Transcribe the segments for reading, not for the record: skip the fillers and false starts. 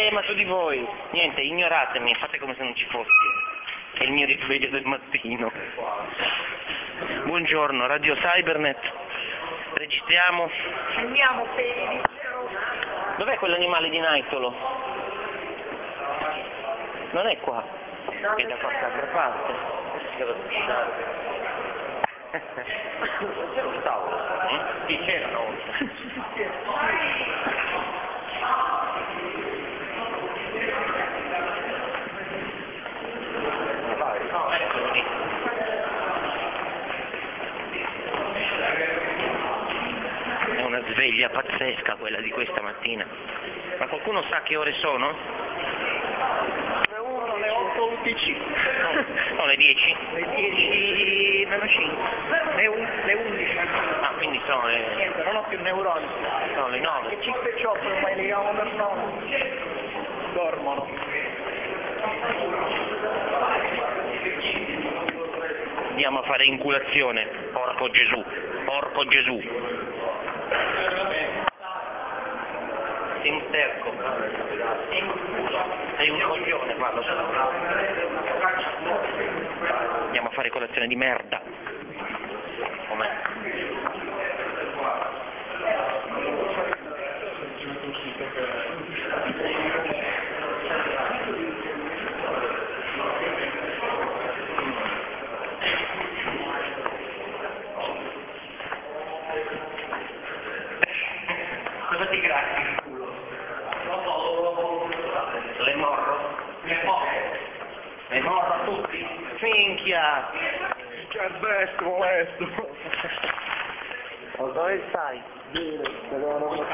tema su di voi. Niente, ignoratemi, fate come se non ci fossi. È il mio risveglio del mattino. Buongiorno, Radio Cybernet. Registriamo. Andiamo per Dov'è quell'animale di Naitolo? Non è qua. È da qualche altra parte. C'era un tavolo? Sì, c'era una volta. Eccolo lì. È una sveglia pazzesca quella di questa mattina. Ma qualcuno sa che ore sono? le 8 UTC. No, le 10? Le 10 meno 5. Le 11. Ah, quindi sono le... Niente, non ho più neuroni. sono le 9. Che 5 e 8 ormai li chiamo per nome. Dormono. Andiamo a fare inculazione. Porco Gesù. Porco Gesù. Sei un sterco. Sei un coglione, parlo. Andiamo a fare colazione di merda. Com'è? Cosa ti gratti il culo? Le morro? Le morro a tutti? Minchia! Che destra, molesto. Dove stai? Bene, speriamo una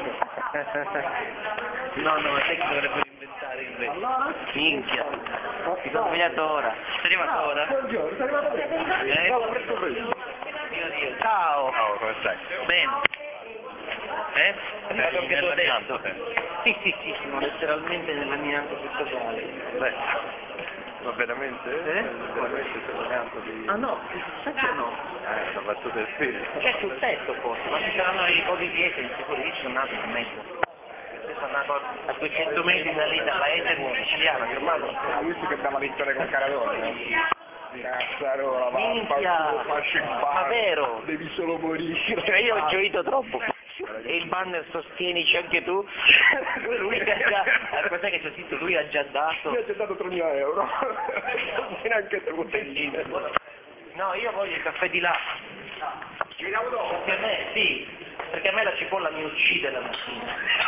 No, sai che dovrebbero inventare invece? Allora? Minchia! Mi sono svegliato ora. Sei arrivato ora? Buongiorno, sei arrivato bene? No, presto presto. Dio. Ciao! Ciao, come stai? Bene. È stato anche tu adesso? Sì. Sì, sono letteralmente nell'amianto sessuale. Beh, ma veramente? Veramente sei mancato di... Ah no, sai che no? La battuta del film. C'è sul tetto forse, ma ci saranno i codi dietro, in sicuro lì sono nato in mezzo. Sono nato a 200 metri da lì, da paese siciliano, germano. Visto che abbiamo lezione con Caradonna. Cazzarola, Minchia, ma vero? Devi solo morire. Cioè io ho gioito troppo. E il banner sostienici anche tu? Lui ha già, cos'è che c'è scritto? Lui ha già dato. Mi ha già dato 3.000 euro. Non sei neanche tre bottigline. No, io voglio il caffè di là. Ci vediamo dopo. Perché a me, sì, perché a me la cipolla mi uccide la mattina.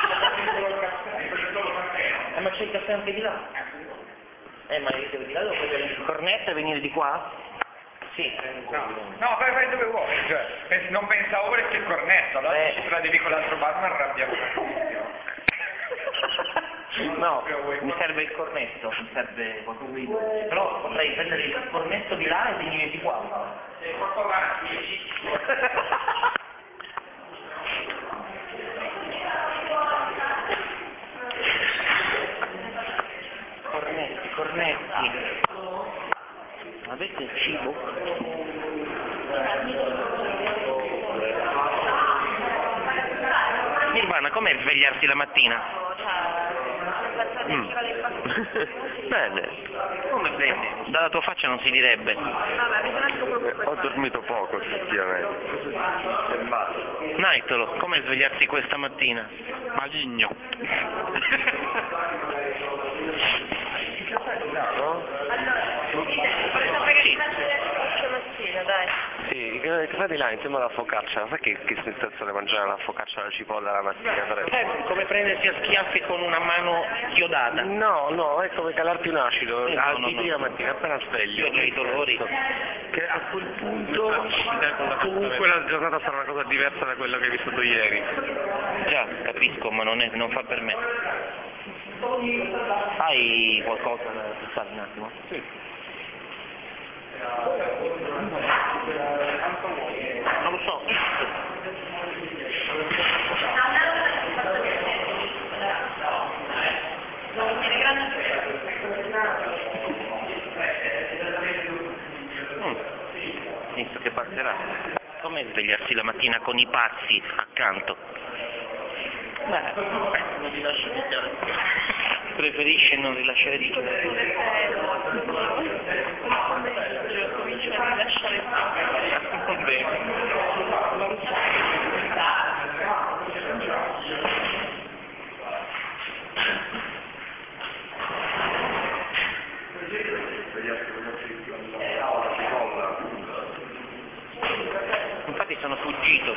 Ma c'è il caffè anche di là? Ma io devo di là, devo prendere il cornetto e venire di qua? Sì. No, vai dove vuoi, cioè, non pensavo perché il cornetto, allora se te la devi con l'altro bar mi arrabbia. No, mi serve il cornetto, mi serve qualcosa di... Però potrei prendere il cornetto di là e venire di qua. Cornetti. Avete il cibo? Nirvana, com'è svegliarsi la mattina? Bene. Come bene? Dalla tua faccia non si direbbe. Ho dormito poco, effettivamente. Naitolo, com'è svegliarsi questa mattina? Maligno. Sì, il caffè di là insieme alla focaccia, sai che sensazione mangiare la focaccia alla cipolla la mattina? Come prendersi a schiaffi con una mano chiodata. No, è come calarti un acido, la mattina appena sveglio. Io ho già i dolori. Che a quel punto comunque la giornata sarà una cosa diversa da quella che hai vissuto ieri. Già, capisco, ma non fa per me. Hai qualcosa da pensare un attimo? Sì. Non lo so. Penso che passerà. Com'è svegliarsi la mattina con i pazzi accanto? Beh, non vi lascio preferisce non rilasciare di comincio a rilasciare Va bene. Infatti sono fuggito.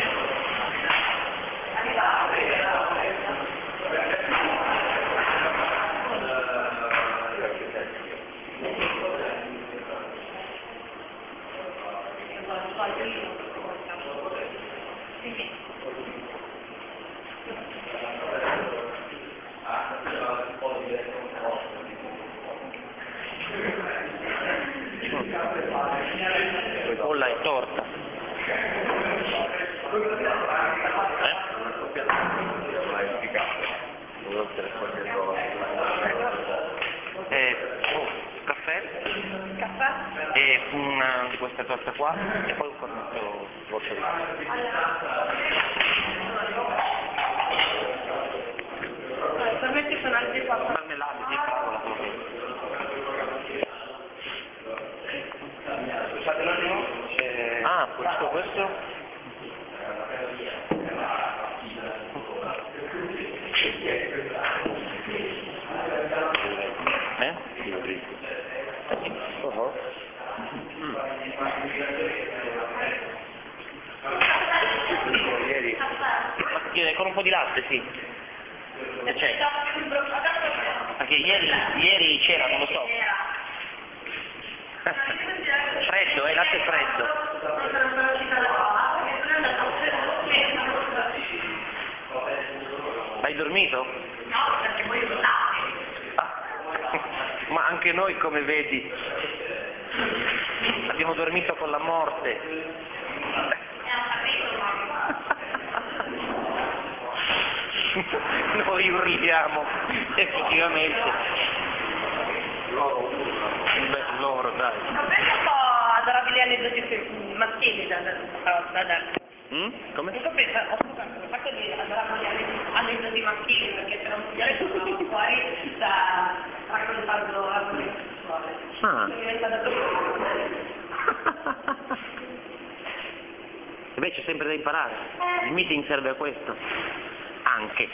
Colla e torta. Caffè e una di queste torte qua e poi un cornetto goccia di per me ci sono altri 4 marmellate di favola. Scusate un attimo. Ah, questo? Con un po' di latte, sì. C'è. Perché ieri c'era, non lo so. Freddo, latte freddo. Hai dormito? No, perché voi lo sapete. Ma anche noi, come vedi, abbiamo dormito con la morte. Noi urliamo, effettivamente. Loro, dai. Ma penso un po' adorabili aneddoti maschili da dare. Come? Io penso, ho scoperto il fatto di adorabili aneddoti maschili, perché c'era un signore che stava fuori sta raccontando la cosa sessuale. Ah. E beh, c'è sempre da imparare. Il meeting serve a questo. Anche.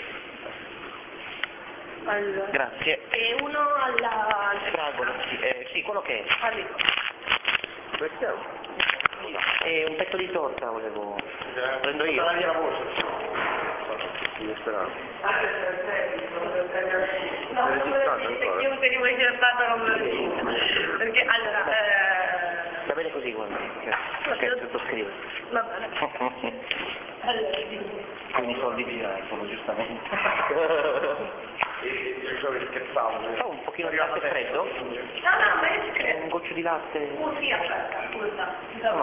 Allora. Grazie. E uno alla... Fragola, sì, quello che è. Questo E un pezzo di torta volevo. Prendo io. la voce. No, chiunque di voi sia stato non me lo dica. Perché allora... Va bene così, guarda. Che sottoscrive. Va bene. Allora, Con i soldi di iPhone, giustamente. Io scherzavo. Fa un pochino di latte freddo? no, ma io ci credo. Un goccio di latte? Sì, aspetta, scusa.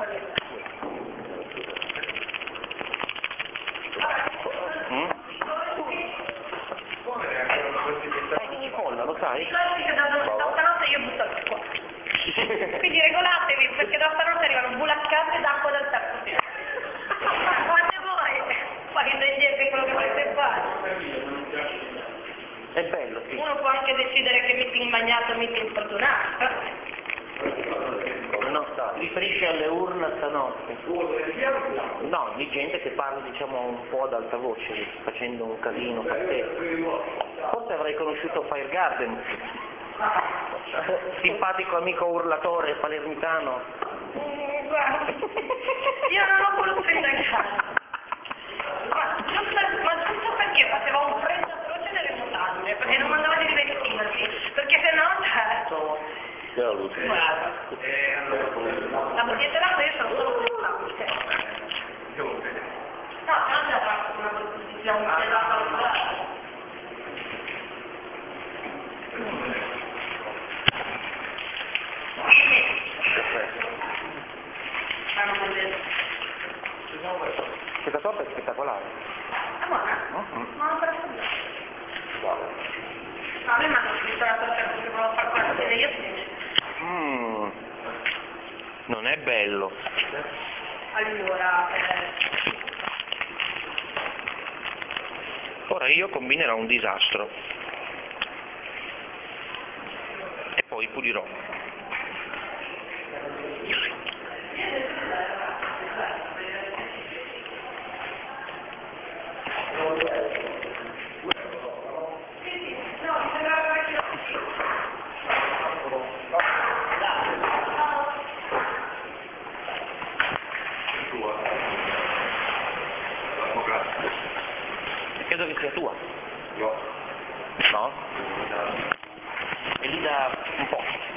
Di colla, lo sai? Ricordi che da stanotte io butto l'acqua. Quindi regolatevi, perché da stanotte arrivano bulaccate d'acqua dal terzo piano. Quando voi fate degli quello che volete fare. È bello, sì. Uno può anche decidere che meeting bagnato, meeting fortunato. No, riferisce alle urla stanotte. No, di gente che parla, diciamo, un po' ad alta voce, facendo un casino pazzesco. Forse avrei conosciuto Fire Garden. Simpatico amico urlatore palermitano. Guarda, io non ho voluto indagare. Ma giusto perché faceva un freddo atroce nelle mutande, perché non mandava di rivestirsi, perché se no, guarda, la maglietta da questo sono solo quest'anche. No, non c'è una posizione della paura. Questa torta è spettacolare. Buona? Non per a me mi hanno scritto la torta che volevo far partire io Non è bello. Allora, Ora io combinerò un disastro. poi pulirò. Credo che sia tua. No. No? E lì da un po'.